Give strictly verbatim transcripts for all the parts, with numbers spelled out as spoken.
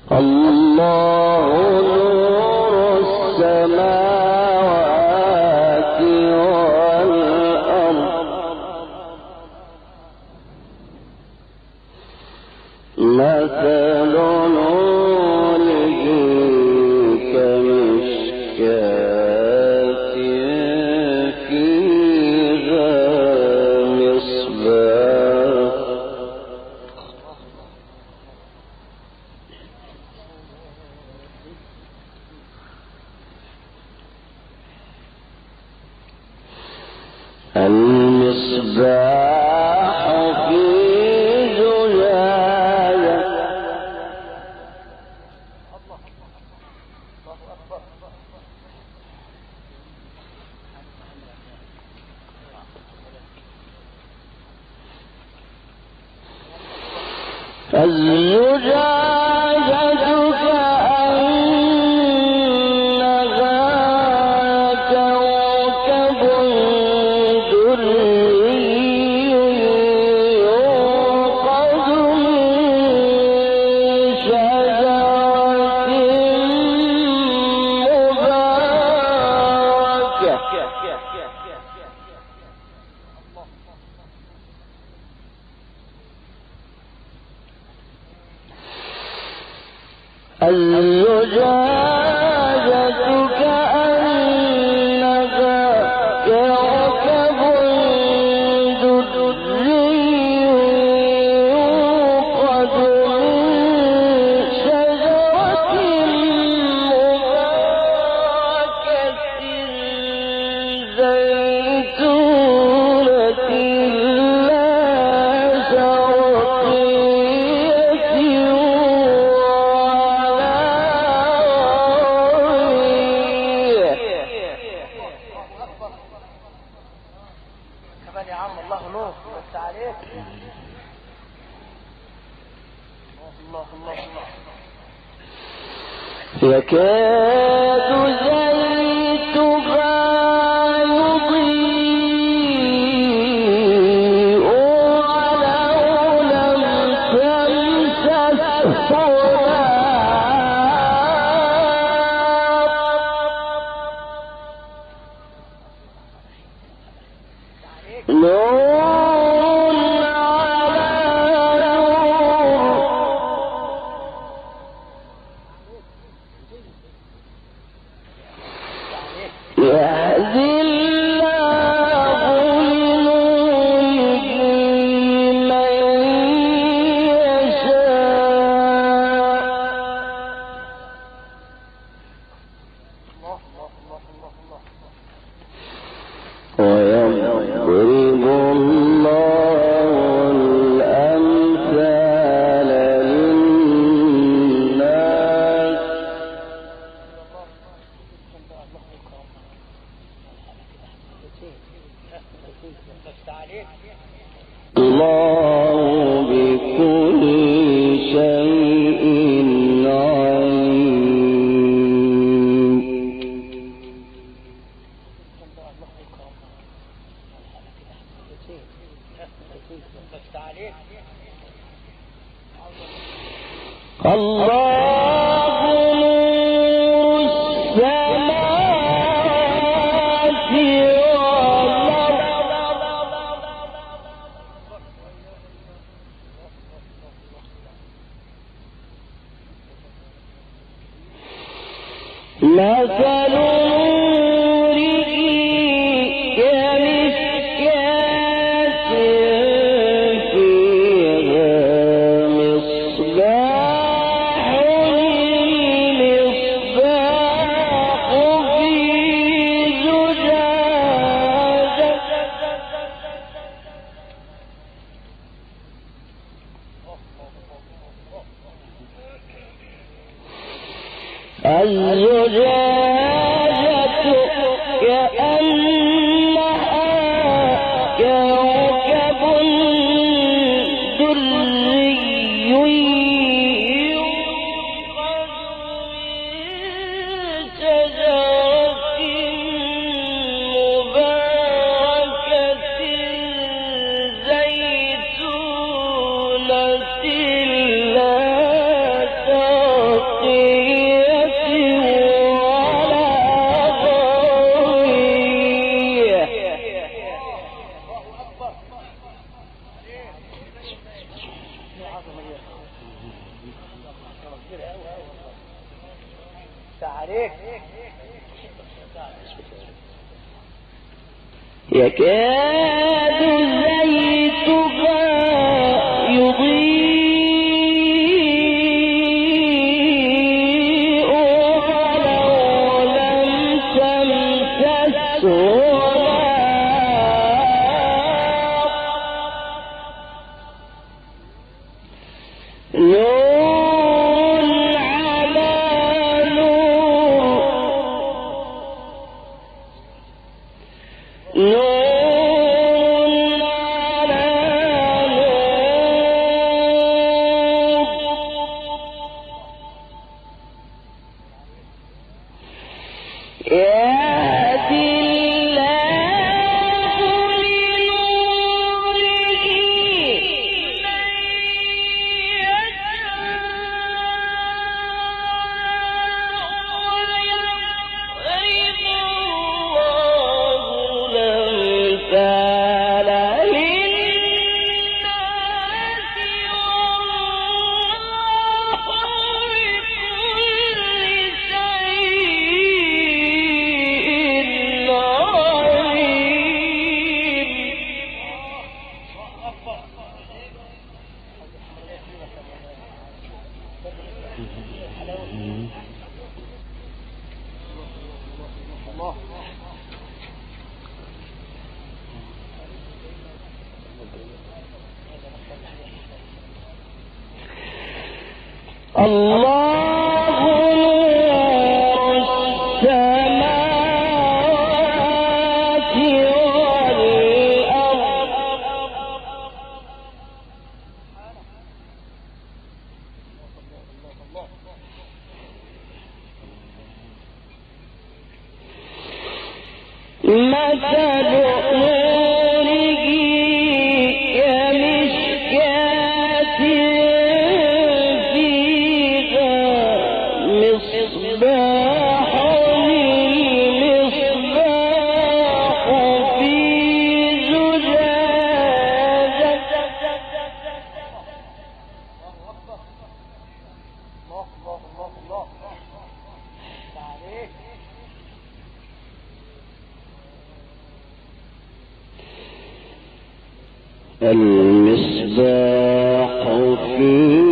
الله نور السماوات والأرض مثل نوره كمشكاة فيها مصباح المصباح في زجاجة الزجاجة كأنها كوكب دري يوقد من شجرة مباركة الزجاجة كأنها كوكب دري يوقد من شجرة مباركة زيتونة لا شرقية يا عم الله نور بس عليك الله الله الله يكاد زيتها يضيء ولو لم تمسسه نور على نور يهدي الله لنوره من يشاء الله الله الله الله الله ويضرب الله الأمثال للناس الله بكل شيء عليم الله نور السماوات والأرض مثل نوره كمشكاة فيها مصباح المصباح في زجاجة الزجاجة كأنها كوكب دري يوقد من شجرة مباركة زيتونة لا شرقية تعريف يكاد زيتها يضيء ولو لم تمسسه نار نور على نور نور الله نور السماوات والأرض مثل نوره كمشكاة فيها مصباح المصباح في زجاجة الله الله الله الله تعريف المصباح في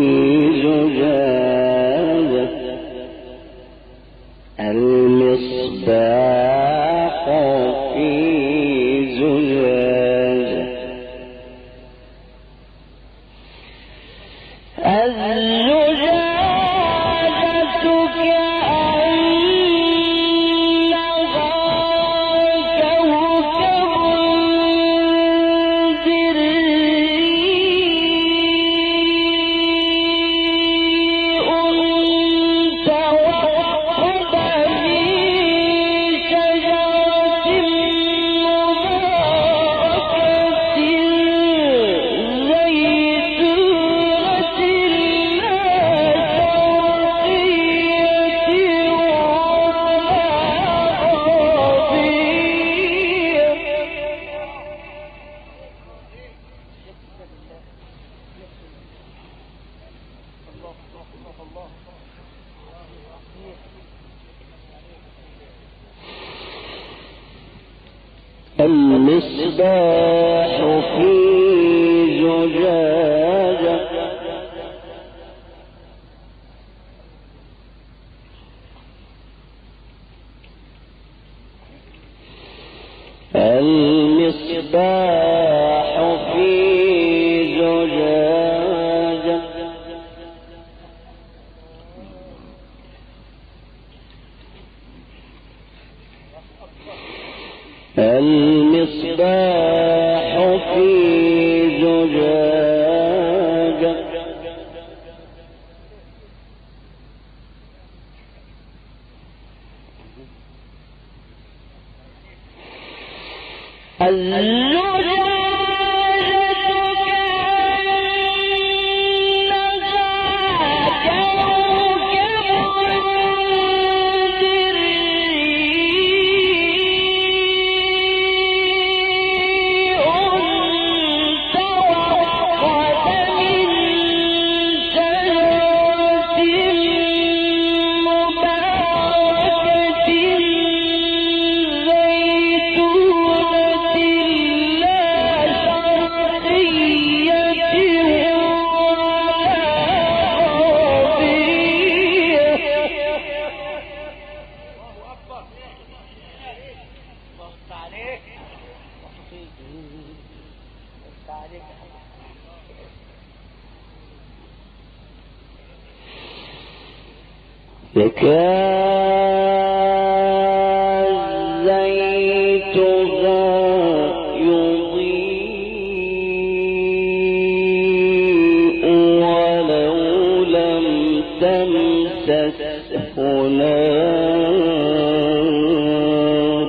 زجاجة المصباح في زجاجة الزجاجة كأنها كوكب المصباح في زجاجة المصباح في زجاجة المصباح في زجاجة الزجاجة يكاد زيتها يضيء ولو لم تمسسه نار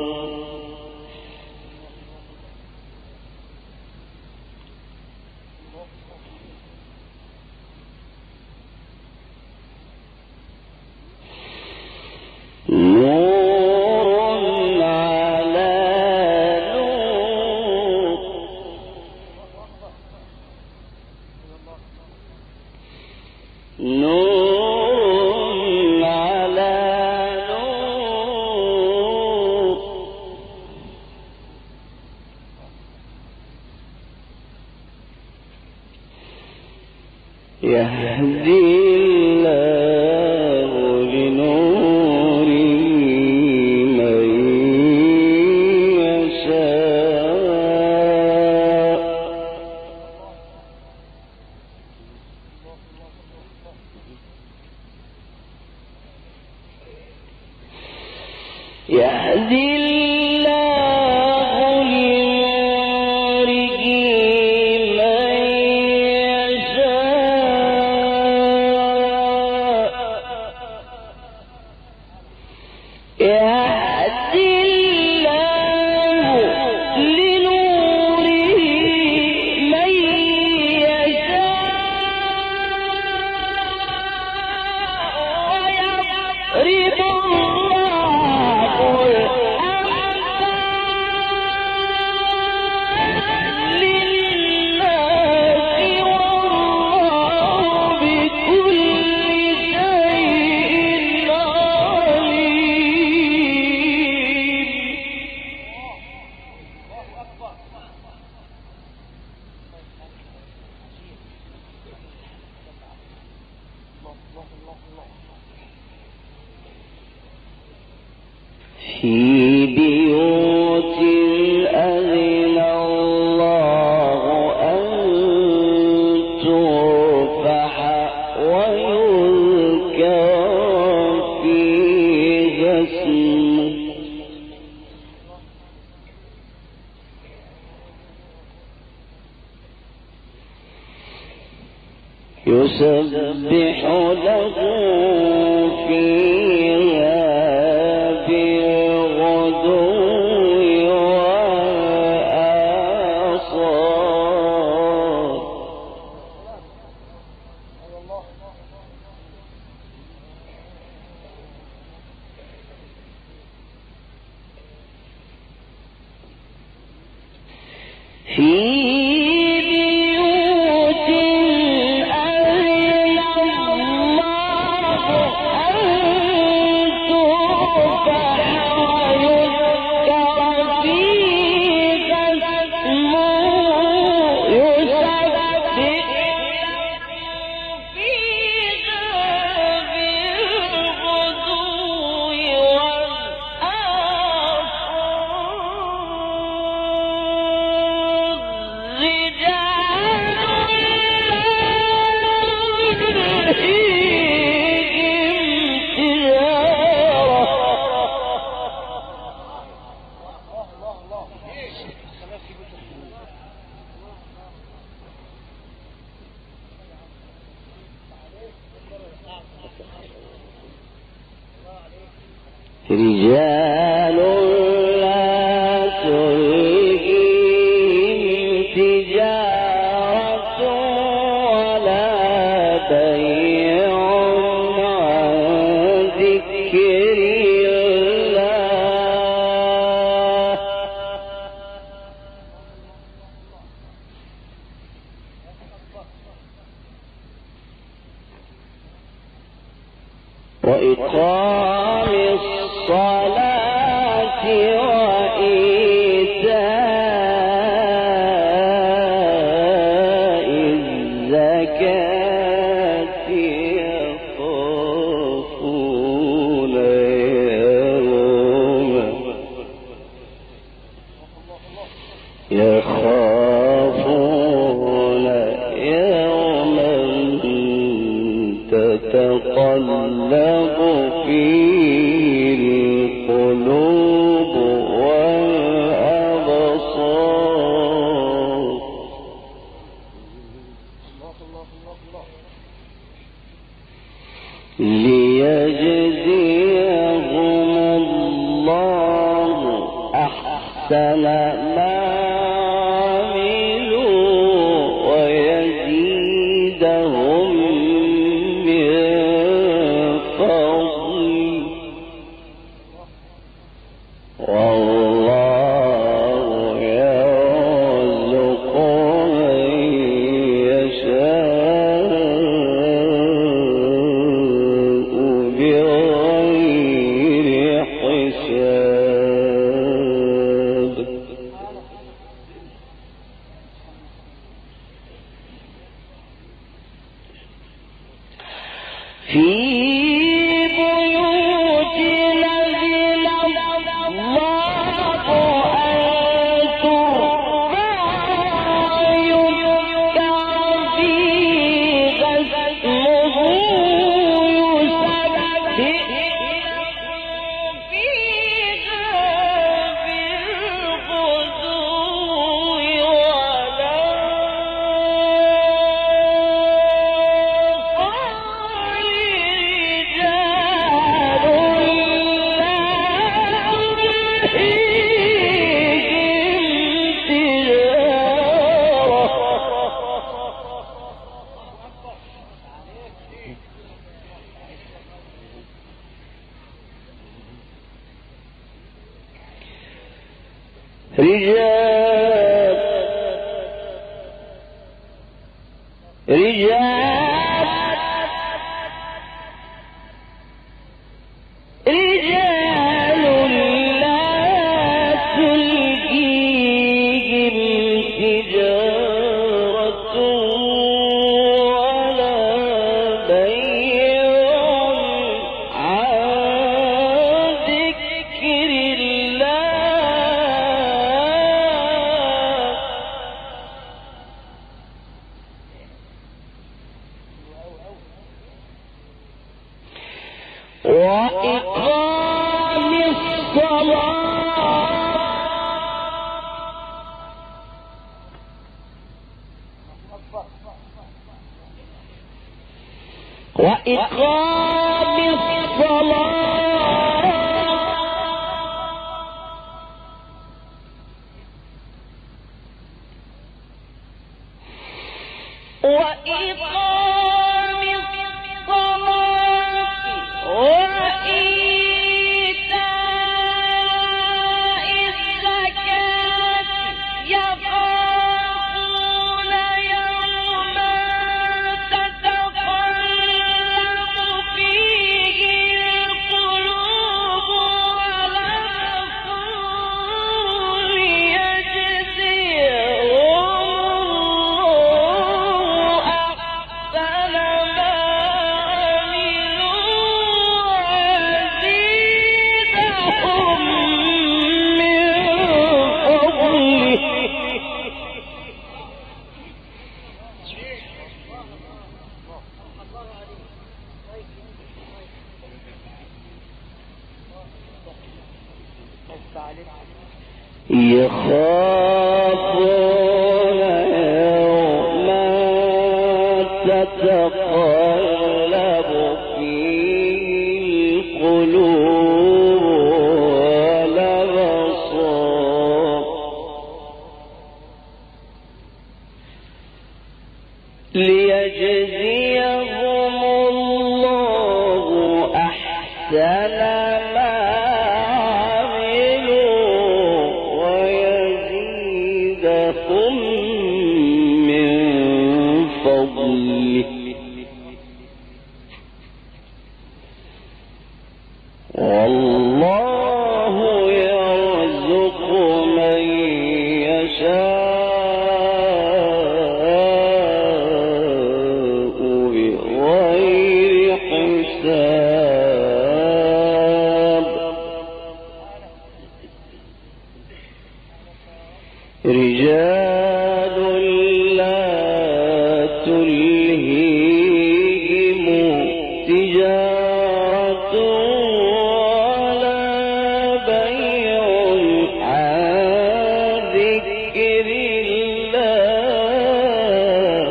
نور على نور نور على نور يهدي الله لنوره من يشاء يهدي الله لنوره من يشاء يهدي الله لنوره من يشاء ويضرب الله الأمثال للناس والله بكل شيء في بيوت أذن الله أن ترفع ويذكر فيها اسمه يسبح له فيها بالغدو والآصال في بيوت أذن الله أن ترفع ويذكر فيها اسمه يسبح فيها بالغدو والآصال رجال لا تلهيهم تجارة ولا بيع عن ذكر الله وإقام الصلاة وإيتاء الزكاة يخافون يوما يخافون يوما تتقلب تتقلب فيه القلوب والأبصار ليجزيهم الله أحسن ما رجال رجال رجال لا تلهيهم تجارة ولا بيع عن ذكر وإقام الصلاة وإقام الصلاة وإقام الصلاة وإيتاء الزكاة يخافون يوما تتقلب فيه القلوب والأبصار ليجزيهم أحسن ما يخافون يوما تتقلب فيه القلوب والأبصار ليجزيهم الله أحسن ما من فضله والله يرزق من يشاء بغير حساب رجال لا تلهيهم تجارة تجارة ولا بيع عن ذكر الله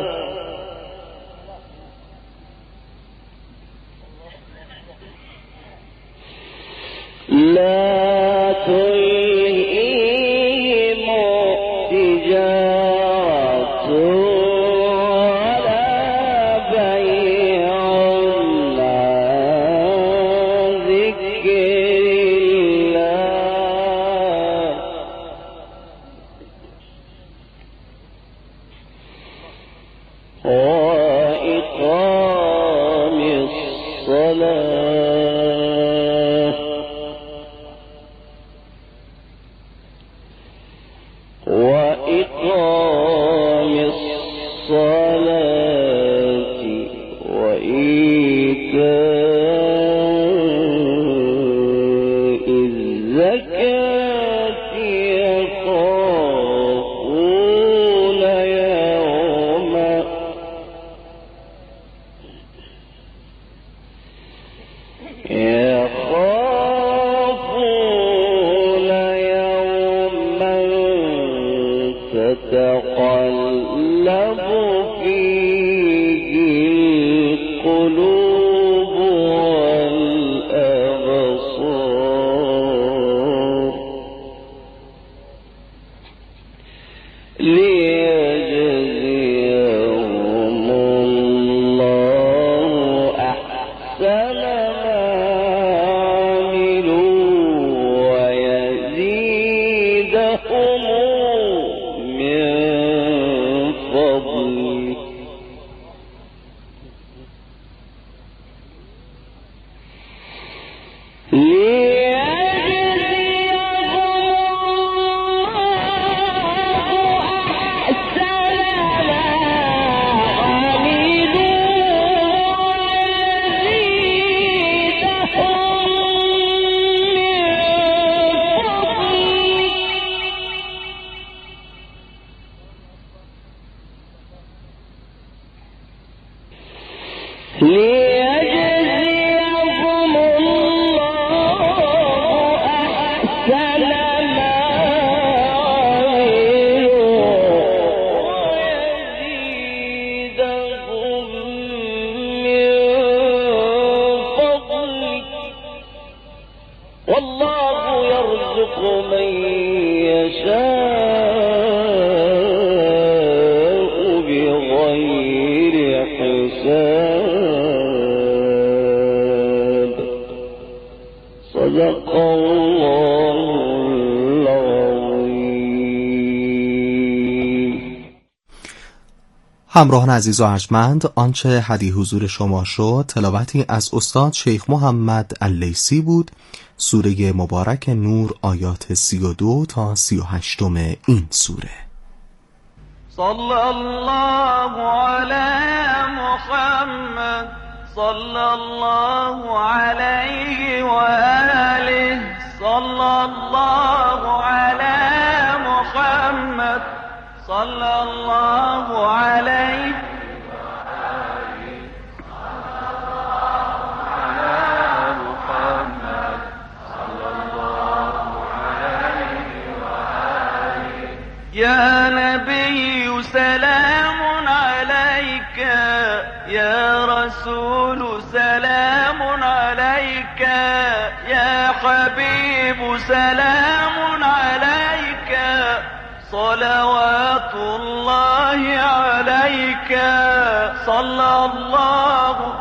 لا تلههم تجارة ولا بيع عن ذكر الله وإقام الصلاة وإقام الصلاة وإيتاء الزكاة يخافون يوما يخافون يوما تتقلب فيه القلوب والأبصار ليجزيهم الله أحسن ما عملوا ويزيدهم من فضله ليجزيهم الله أحسن ما عملوا ويزيدهم من فضله والله يرزق من يشاء بغير حساب صدق الله العظیم. همراهان عزیز و ارجمند، آنچه هدیه حضور شما شد تلاوتی از استاد شیخ محمد اللیثی بود. سوره مبارک نور آیات سی و دو تا سی و هشتم این سوره. صلی الله علی محمد صلی الله علیه و آله صلی الله علی محمد صلی الله علیه يا نبي سلام عليك يا رسول سلام عليك يا حبيب سلام عليك صلوات الله عليك صلى الله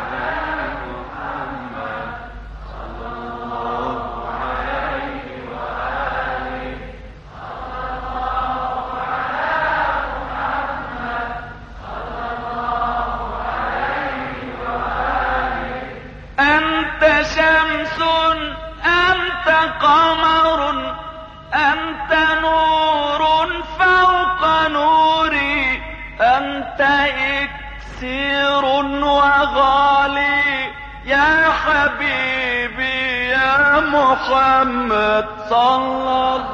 أنت شمس أنت قمر أنت نور فوق نوري أنت إكسير وغالي يا حبيبي يا محمد صلى الله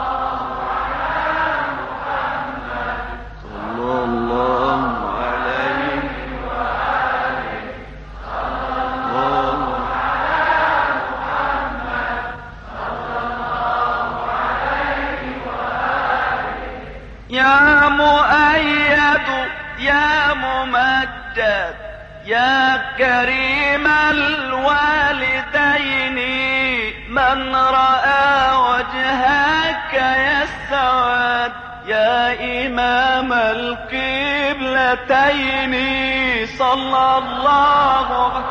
صلى الله عليه وآله أحمد يا ممجد يا كريم الوالدين من رأى وجهك يسعد يا إمام القبلتين صلى الله عليه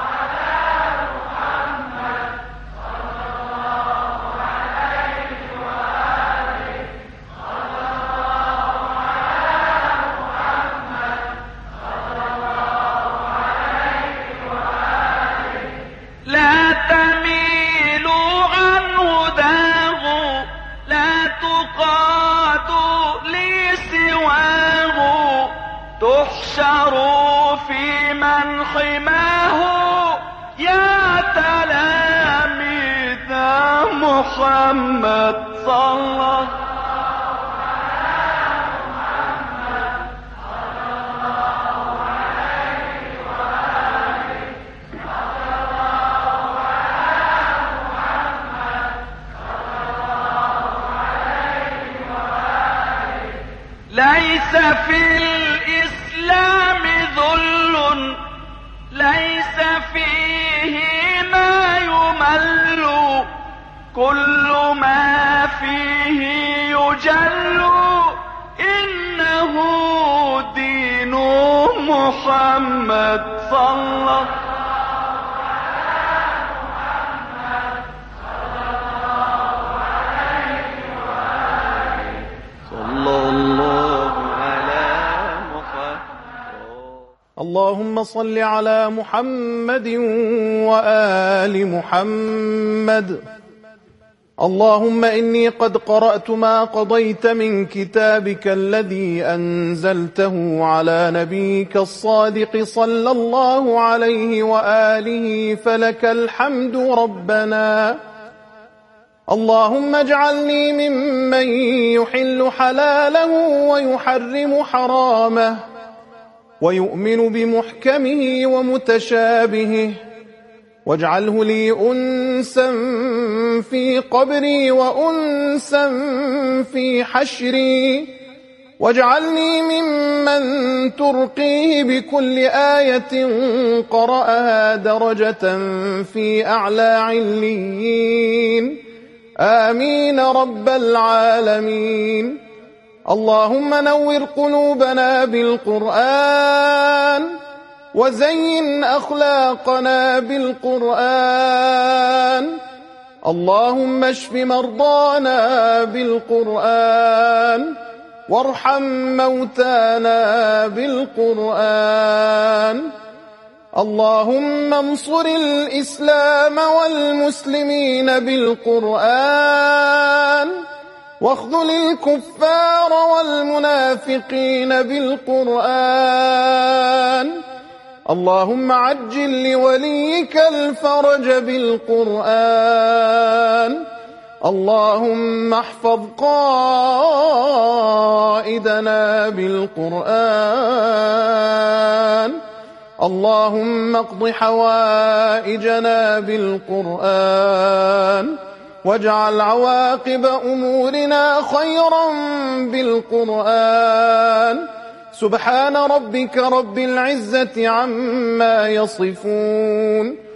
لا تميلوا عن هداه لا تقادوا لي سواه تحشروا في من حماه يا تلاميذ محمد صلى الله ليس في الإسلام ذل ليس فيه ما يمل كل ما فيه يجل إنه دين محمد صلى الله اللهم صل على محمد وآل محمد. اللهم إني قد قرأت ما قضيت من كتابك الذي أنزلته على نبيك الصادق صلى الله عليه وآله فلك الحمد ربنا. اللهم اجعلني ممن يحل حلاله ويحرم حرامه ويؤمن بمحكمه ومتشابهه واجعله لي أنسا في قبري وأنسا في حشري واجعلني ممن ترقيه بكل آية قرأها درجة في أعلى عليين. آمين رب العالمين. اللهم نور قلوبنا بالقرآن وزين أخلاقنا بالقرآن. اللهم اشف مرضانا بالقرآن وارحم موتانا بالقرآن. اللهم انصر الإسلام والمسلمين بالقرآن واخذل الكفار والمنافقين بالقرآن. اللهم عجل لوليك الفرج بالقرآن. اللهم احفظ قائدنا بالقرآن. اللهم اقض حوائجنا بالقرآن واجعل عواقب أمورنا خيرا بالقرآن. سبحان ربك رب العزة عما يصفون